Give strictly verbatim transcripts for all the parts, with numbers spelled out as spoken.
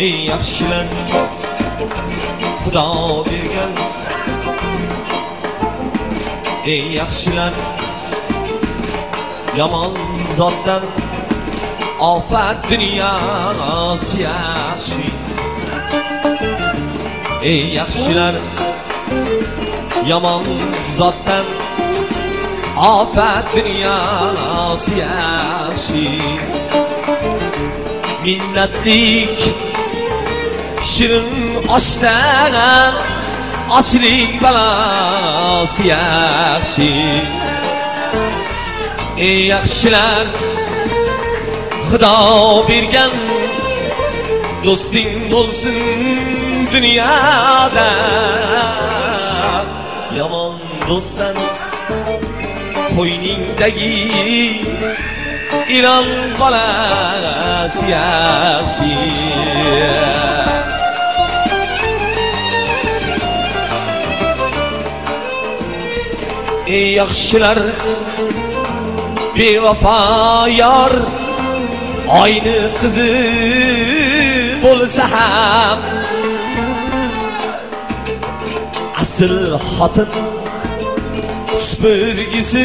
ey yaxshilar Xudo bergan ey yaxshilar yomon zotdan ofat dunyosi yaxshi ey yaxshilar yomon zotdan ofat dunyosi yaxshi minnatlik shirin oshdan ochlik balasi yaxshi ey yaxshilar Xudo bergan do'sting bo'lsin dunyoda yomon do'stdan qo'yningdagi ilon bolasi yaxshi ey yaxshilar bevafo yor oyni qizi bo'lsa ham asl xotin supurgisi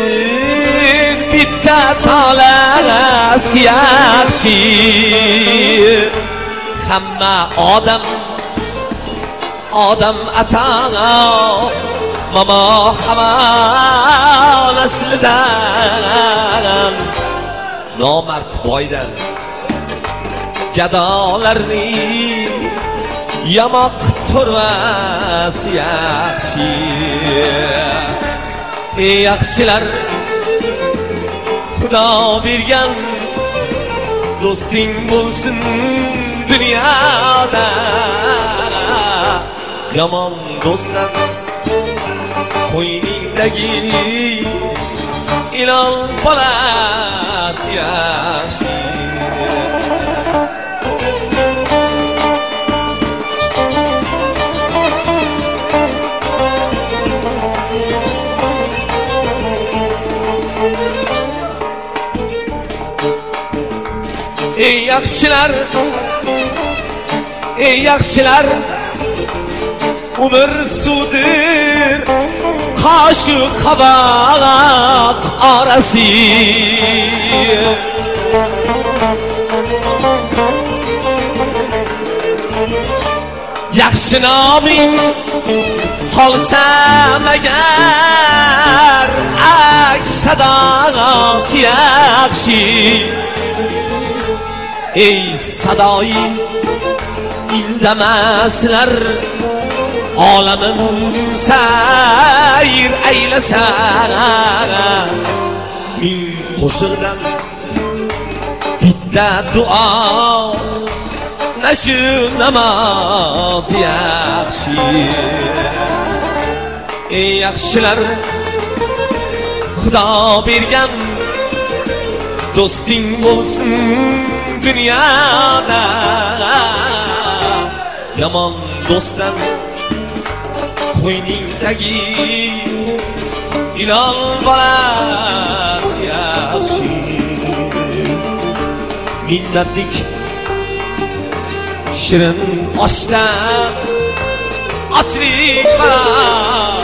bitta tolasi yaxshi hamma odam odam atana mamo hamon aslidan nomard boydan gadolarni yamoq turvasi yaxshi ey yaxshilar Xudo bergan do'sting bo'lsin dunyoda yomon do'stdan qo'yningdagi ilon bolasi yaxshi ey yaxshilar ey yaxshilar umr suvdir qoshiq qaboq orasi yaxshi noming qolsam agar aks sadosi yaxshi ey sadoyi indamaslar olamin sayr aylasa ming qo'shiqdan bitta duo nashu namoz yaxshi ey yaxshilar Xudo bergan do'sting bo'lsin dunyoda yomon do'stdan qo'yningdagi ilon bolasi yaxshi minnatlik shirin oshdan ochlik